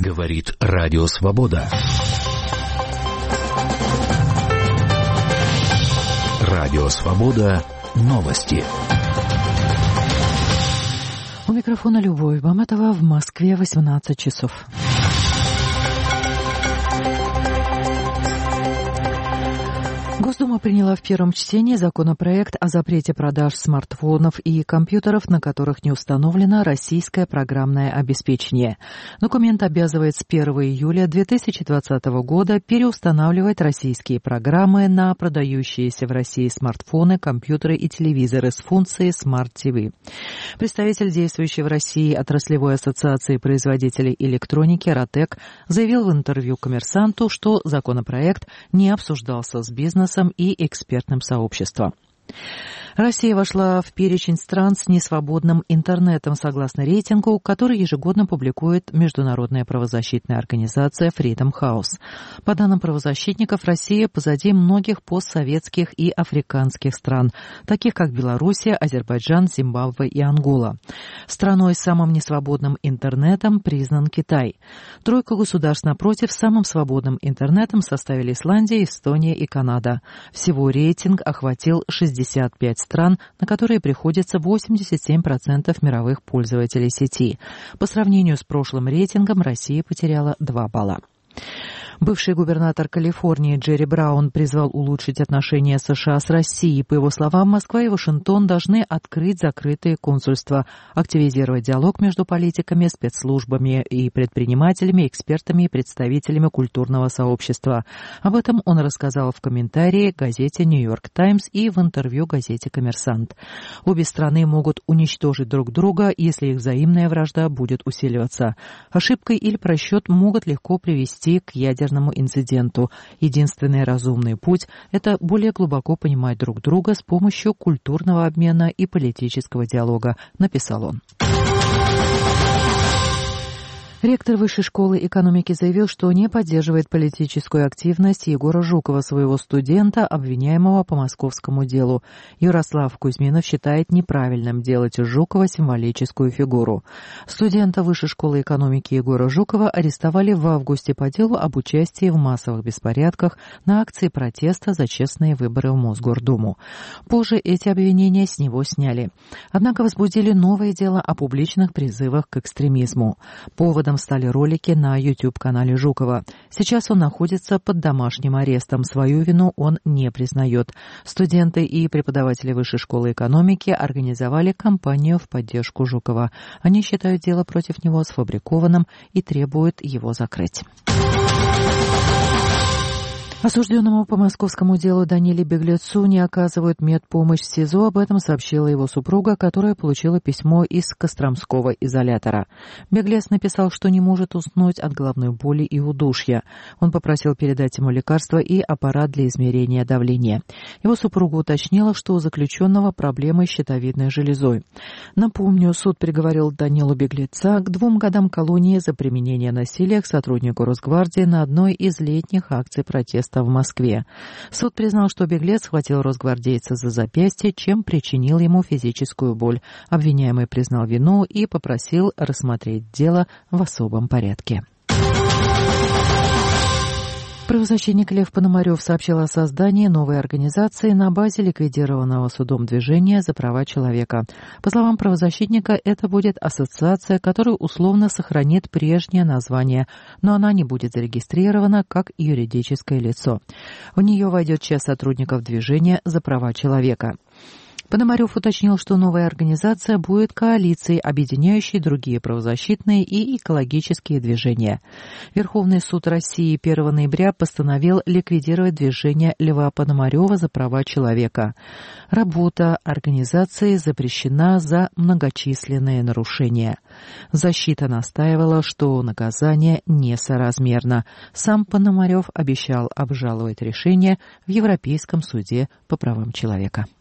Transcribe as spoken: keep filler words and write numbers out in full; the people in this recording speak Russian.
Говорит Радио Свобода. Радио Свобода. Новости. У микрофона Любовь Баматова. В Москве восемнадцать часов. Госдума приняла в первом чтении законопроект о запрете продаж смартфонов и компьютеров, на которых не установлено российское программное обеспечение. Документ обязывает с первого июля две тысячи двадцатого года переустанавливать российские программы на продающиеся в России смартфоны, компьютеры и телевизоры с функцией Smart ти ви. Представитель действующей в России отраслевой ассоциации производителей электроники «Ротек» заявил в интервью «Коммерсанту», что законопроект не обсуждался с бизнесом и экспертным сообществом. Россия вошла в перечень стран с несвободным интернетом, согласно рейтингу, который ежегодно публикует международная правозащитная организация Freedom House. По данным правозащитников, Россия позади многих постсоветских и африканских стран, таких как Белоруссия, Азербайджан, Зимбабве и Ангола. Страной с самым несвободным интернетом признан Китай. Тройку государств напротив с самым свободным интернетом составили Исландия, Эстония и Канада. Всего рейтинг охватил шестьдесят пять стран, на которые приходится восемьдесят семь процентов мировых пользователей сети. По сравнению с прошлым рейтингом Россия потеряла два балла. Бывший губернатор Калифорнии Джерри Браун призвал улучшить отношения США с Россией. По его словам, Москва и Вашингтон должны открыть закрытые консульства, активизировать диалог между политиками, спецслужбами и предпринимателями, экспертами и представителями культурного сообщества. Об этом он рассказал в комментарии газете «Нью-Йорк Таймс» и в интервью газете «Коммерсант». Обе страны могут уничтожить друг друга, если их взаимная вражда будет усиливаться. Ошибка или просчет могут легко привести к ядерному инциденту. Единственный разумный путь – это более глубоко понимать друг друга с помощью культурного обмена и политического диалога, написал он. Ректор Высшей школы экономики заявил, что не поддерживает политическую активность Егора Жукова, своего студента, обвиняемого по московскому делу. Ярослав Кузьминов считает неправильным делать из Жукова символическую фигуру. Студента Высшей школы экономики Егора Жукова арестовали в августе по делу об участии в массовых беспорядках на акции протеста за честные выборы в Мосгордуму. Позже эти обвинения с него сняли. Однако возбудили новое дело о публичных призывах к экстремизму. Поводом стали ролики на YouTube-канале Жукова. Сейчас он находится под домашним арестом. Свою вину он не признает. Студенты и преподаватели Высшей школы экономики организовали кампанию в поддержку Жукова. Они считают дело против него сфабрикованным и требуют его закрыть. Осужденному по московскому делу Даниле Беглецу не оказывают медпомощь в СИЗО. Об этом сообщила его супруга, которая получила письмо из Костромского изолятора. Беглец написал, что не может уснуть от головной боли и удушья. Он попросил передать ему лекарства и аппарат для измерения давления. Его супруга уточнила, что у заключенного проблемы с щитовидной железой. Напомню, суд приговорил Данилу Беглеца к двум годам колонии за применение насилия к сотруднику Росгвардии на одной из летних акций протеста в Москве. Суд признал, что беглец схватил росгвардейца за запястье, чем причинил ему физическую боль. Обвиняемый признал вину и попросил рассмотреть дело в особом порядке. Правозащитник Лев Пономарев сообщил о создании новой организации на базе ликвидированного судом движения за права человека. По словам правозащитника, это будет ассоциация, которая условно сохранит прежнее название, но она не будет зарегистрирована как юридическое лицо. В нее войдет часть сотрудников движения за права человека. Пономарев уточнил, что новая организация будет коалицией, объединяющей другие правозащитные и экологические движения. Верховный суд России первого ноября постановил ликвидировать движение Льва Пономарева за права человека. Работа организации запрещена за многочисленные нарушения. Защита настаивала, что наказание несоразмерно. Сам Пономарев обещал обжаловать решение в Европейском суде по правам человека.